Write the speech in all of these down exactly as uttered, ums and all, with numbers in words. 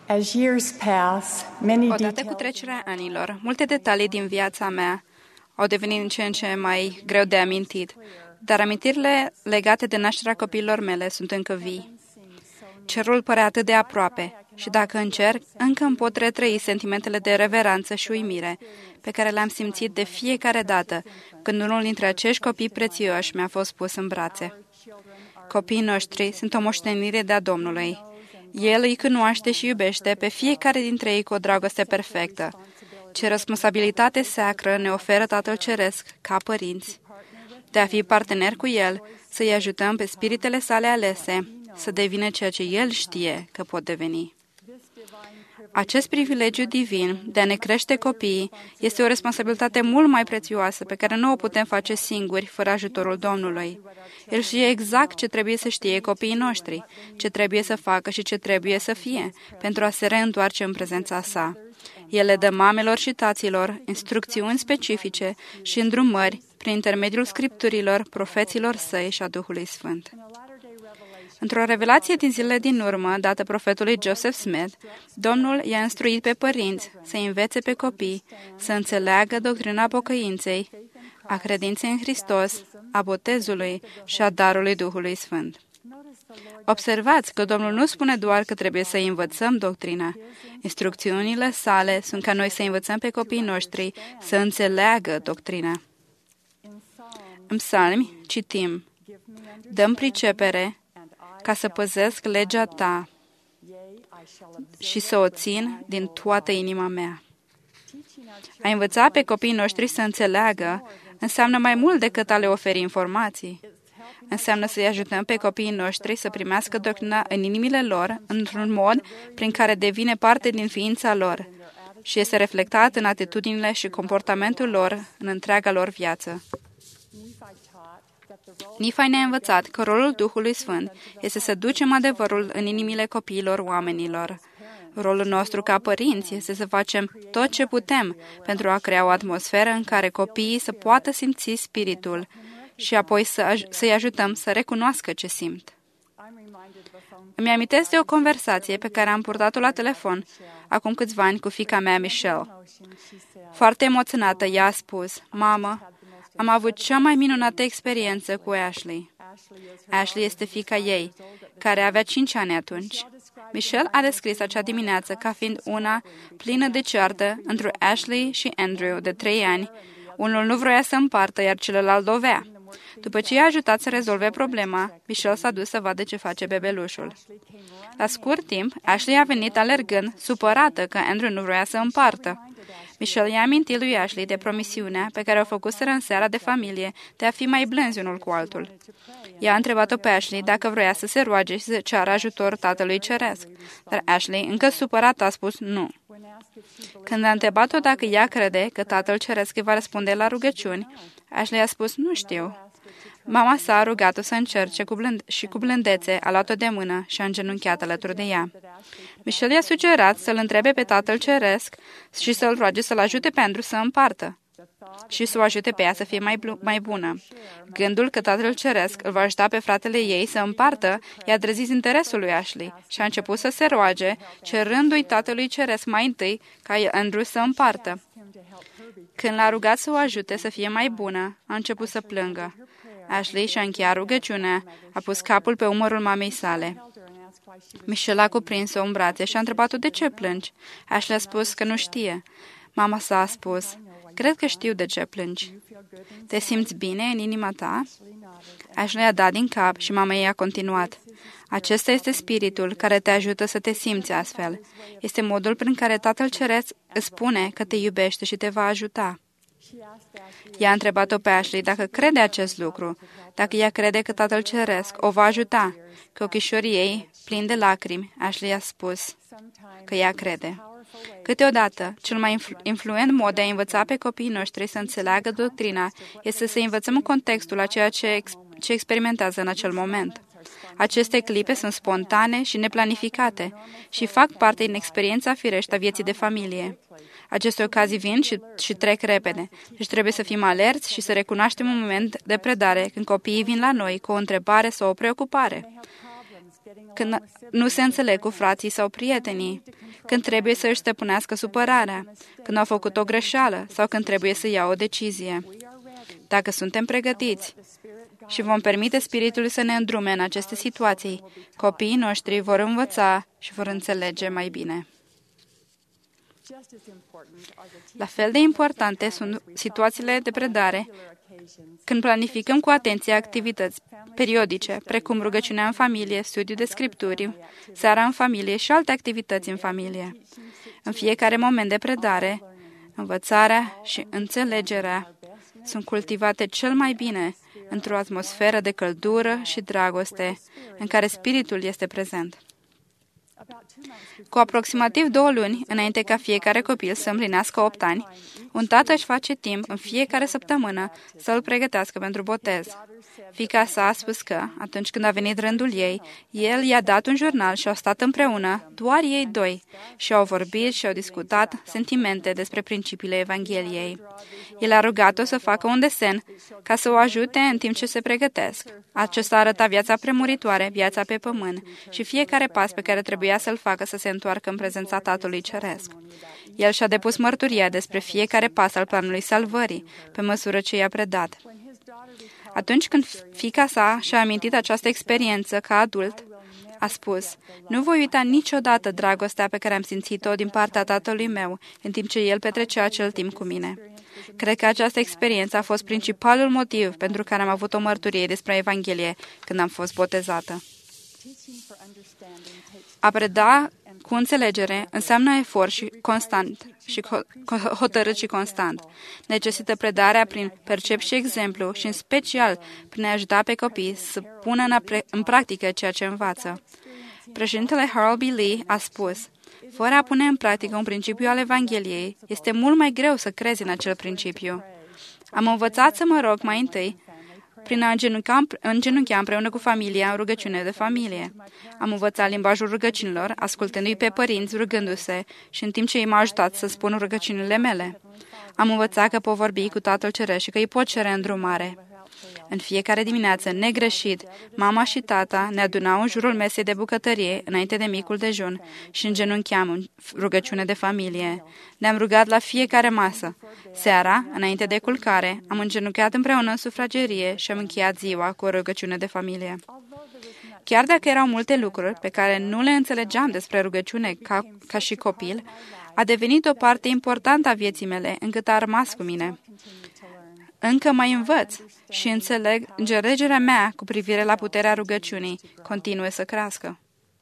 As years pass, many Odată cu details trecerea anilor, multe detalii din viața mea au devenit în ce în ce mai greu de amintit, dar amintirile legate de nașterea copiilor mele sunt încă vii. Cerul părea atât de aproape și dacă încerc, încă îmi pot retrăi sentimentele de reverență și uimire pe care le-am simțit de fiecare dată când unul dintre acești copii prețioși mi-a fost pus în brațe. Copiii noștri sunt o moștenire de-a Domnului. El îi cunoaște și iubește pe fiecare dintre ei cu o dragoste perfectă. Ce responsabilitate sacră ne oferă Tatăl Ceresc, ca părinți, de a fi parteneri cu El, să-i ajutăm pe spiritele sale alese să devină ceea ce El știe că pot deveni. Acest privilegiu divin de a ne crește copiii este o responsabilitate mult mai prețioasă pe care nu o putem face singuri fără ajutorul Domnului. El știe exact ce trebuie să știe copiii noștri, ce trebuie să facă și ce trebuie să fie pentru a se reîntoarce în prezența sa. El le dă mamelor și taților instrucțiuni specifice și îndrumări prin intermediul scripturilor, profeților săi și a Duhului Sfânt. Într-o revelație din zilele din urmă, dată profetului Joseph Smith, Domnul i-a instruit pe părinți să învețe pe copii să înțeleagă doctrina pocăinței, a credinței în Hristos, a botezului și a darului Duhului Sfânt. Observați că Domnul nu spune doar că trebuie să învățăm doctrina. Instrucțiunile sale sunt ca noi să învățăm pe copiii noștri să înțeleagă doctrina. În Psalmi citim: dă-mi pricepere ca să păzesc legea ta și să o țin din toată inima mea. A învăța pe copiii noștri să înțeleagă înseamnă mai mult decât a le oferi informații. Înseamnă să-i ajutăm pe copiii noștri să primească doctrina în inimile lor, într-un mod prin care devine parte din ființa lor și este reflectat în atitudinile și comportamentul lor în întreaga lor viață. Nifai ne-a învățat că rolul Duhului Sfânt este să ducem adevărul în inimile copiilor oamenilor. Rolul nostru ca părinți este să facem tot ce putem pentru a crea o atmosferă în care copiii să poată simți spiritul și apoi să aj- să-i ajutăm să recunoască ce simt. Îmi amintesc de o conversație pe care am purtat-o la telefon acum câțiva ani cu fiica mea, Michelle. Foarte emoționată, ea a spus: Mamă, am avut cea mai minunată experiență cu Ashley. Ashley este fiica ei, care avea cinci ani atunci. Michelle a descris acea dimineață ca fiind una plină de ceartă între Ashley și Andrew, de trei ani. Unul nu vroia să împartă, iar celălalt dovea. După ce i-a ajutat să rezolve problema, Michelle s-a dus să vadă ce face bebelușul. La scurt timp, Ashley a venit alergând, supărată că Andrew nu vroia să împartă. Michelle i-a amintit lui Ashley de promisiunea pe care o făcuseră în seara de familie de a fi mai blânzi unul cu altul. Ea a întrebat-o pe Ashley dacă vroia să se roage și să ceară ajutor Tatălui Ceresc, dar Ashley, încă supărată, a spus nu. Când a întrebat-o dacă ea crede că Tatăl Ceresc îi va răspunde la rugăciuni, Ashley a spus nu știu. Mama sa a rugat-o să încerce cu blând- și cu blândețe a luat-o de mână și a îngenunchiat alături de ea. Michelle i-a sugerat să-l întrebe pe Tatăl Ceresc și să-l roage să-l ajute pe Andrew să împartă și să o ajute pe ea să fie mai, mai bună. Gândul că Tatăl Ceresc îl va ajuta pe fratele ei să împartă i-a trezit interesul lui Ashley și a început să se roage, cerându-i Tatălui Ceresc mai întâi ca Andrew să împartă. Când l-a rugat să o ajute să fie mai bună, a început să plângă. Ashley și-a încheiat rugăciunea, a pus capul pe umărul mamei sale. Michelle a cuprins-o în brațe și a întrebat-o de ce plângi. Ashley a spus că nu știe. Mama sa a spus: cred că știu de ce plângi. Te simți bine în inima ta? Ashley a dat din cap și mama ei a continuat: acesta este spiritul care te ajută să te simți astfel. Este modul prin care Tatăl Ceresc îți spune că te iubește și te va ajuta. Ea a întrebat-o pe Ashley dacă crede acest lucru, dacă ea crede că Tatăl Ceresc o va ajuta. Cu ochișorii ei, plini de lacrimi, Ashley a spus că ea crede. Câteodată, cel mai influ- influent mod de a învăța pe copiii noștri să înțeleagă doctrina este să învățăm în contextul a ceea ce, ex- ce experimentează în acel moment. Aceste clipe sunt spontane și neplanificate și fac parte din experiența fireștă a vieții de familie. Aceste ocazii vin și, și trec repede, deci trebuie să fim alerți și să recunoaștem un moment de predare când copiii vin la noi cu o întrebare sau o preocupare. când nu se înțeleg cu frații sau prietenii, când trebuie să își stăpânească supărarea, când au făcut o greșeală sau când trebuie să ia o decizie. Dacă suntem pregătiți și vom permite Spiritului să ne îndrume în aceste situații, copiii noștri vor învăța și vor înțelege mai bine. La fel de importante sunt situațiile de predare când planificăm cu atenție activități periodice, precum rugăciunea în familie, studiu de scripturi, seara în familie și alte activități în familie. În fiecare moment de predare, învățarea și înțelegerea sunt cultivate cel mai bine într-o atmosferă de căldură și dragoste, în care Spiritul este prezent. Cu aproximativ două luni, înainte ca fiecare copil să împlinească opt ani, un tată își face timp în fiecare săptămână să îl pregătească pentru botez. Fiica sa a spus că, atunci când a venit rândul ei, el i-a dat un jurnal și au stat împreună, doar ei doi, și au vorbit și au discutat sentimente despre principiile Evangheliei. El a rugat-o să facă un desen ca să o ajute în timp ce se pregătesc. Acesta arăta viața premuritoare, viața pe pământ și fiecare pas pe care trebuia să-l facă să se întoarcă în prezența Tatălui Ceresc. El și-a depus mărturia despre fiecare pas al planului salvării, pe măsură ce i-a predat. Atunci când fiica sa și-a amintit această experiență ca adult, a spus: "Nu voi uita niciodată dragostea pe care am simțit-o din partea tatălui meu, în timp ce el petrecea acel timp cu mine." Cred că această experiență a fost principalul motiv pentru care am avut o mărturie despre Evanghelie când am fost botezată. A preda cu înțelegere înseamnă efort și constant și hotărât și constant. Necesită predarea prin percep și exemplu și în special prin a ajuta pe copii să pună în, în practică ceea ce învață. Președintele Harold B. Lee a spus: "Fără a pune în practică un principiu al Evangheliei, este mult mai greu să crezi în acel principiu." Am învățat să mă rog mai întâi prin a îngenunchea împreună cu familia în rugăciune de familie. Am învățat limbajul rugăciunilor, ascultându-i pe părinți rugându-se și în timp ce ei m-au ajutat să spun rugăciunile mele. Am învățat că pot vorbi cu Tatăl Ceresc și că îi pot cere îndrumare. În fiecare dimineață, negreșit, mama și tata ne adunau în jurul mesei de bucătărie, înainte de micul dejun, și îngenuncheam în rugăciune de familie. Ne-am rugat la fiecare masă. Seara, înainte de culcare, am îngenunchiat împreună în sufragerie și am încheiat ziua cu o rugăciune de familie. Chiar dacă erau multe lucruri pe care nu le înțelegeam despre rugăciune ca, ca și copil, a devenit o parte importantă a vieții mele, încât a rămas cu mine. Încă mai învăț și înțeleg, înțelegerea mea cu privire la puterea rugăciunii continuă să crească.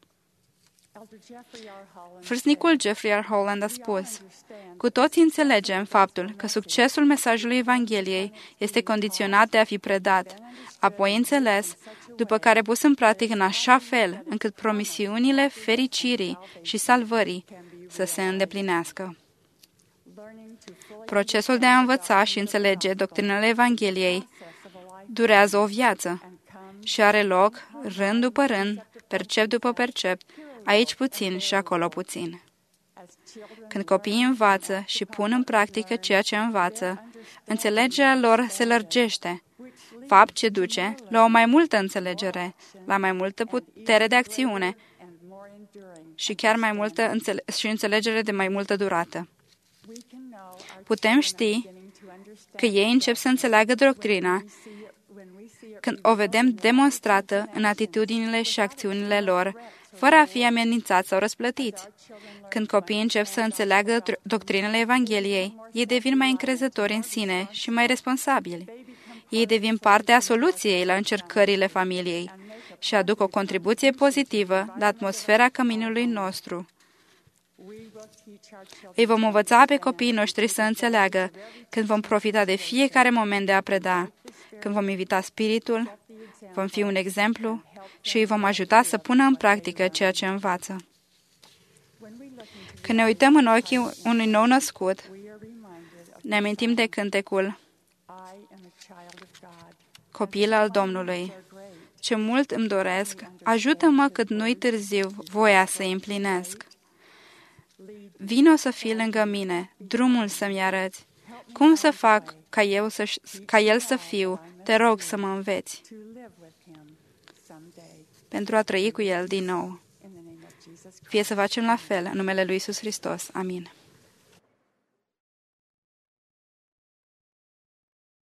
Fârsnicul Jeffrey R. Holland a spus: "Cu toții înțelegem faptul că succesul mesajului Evangheliei este condiționat de a fi predat, apoi înțeles, după care pus în practică în așa fel încât promisiunile fericirii și salvării să se îndeplinească." Procesul de a învăța și înțelege doctrinele Evangheliei durează o viață și are loc rând după rând, percep după percep, aici puțin și acolo puțin. Când copiii învață și pun în practică ceea ce învață, înțelegerea lor se lărgește, fapt ce duce la o mai multă înțelegere, la mai multă putere de acțiune și chiar mai multă înțele- și înțelegere de mai multă durată. Putem ști că ei încep să înțeleagă doctrina când o vedem demonstrată în atitudinile și acțiunile lor, fără a fi amenințați sau răsplătiți. Când copiii încep să înțeleagă doctrinele Evangheliei, ei devin mai încrezători în sine și mai responsabili. Ei devin parte a soluției la încercările familiei și aduc o contribuție pozitivă la atmosfera căminului nostru. Îi vom învăța pe copiii noștri să înțeleagă când vom profita de fiecare moment de a preda, când vom invita Spiritul, vom fi un exemplu și îi vom ajuta să pună în practică ceea ce învață. Când ne uităm în ochii unui nou născut, ne amintim de cântecul Copil al Domnului. Ce mult îmi doresc, ajută-mă cât nu-i târziu voia să-i împlinesc. Vino să fii lângă mine, drumul să-mi arăți. Cum să fac ca, eu să, ca el să fiu, te rog să mă înveți. pentru a trăi cu El din nou. Fie să facem la fel în numele Lui Iisus Hristos. Amin.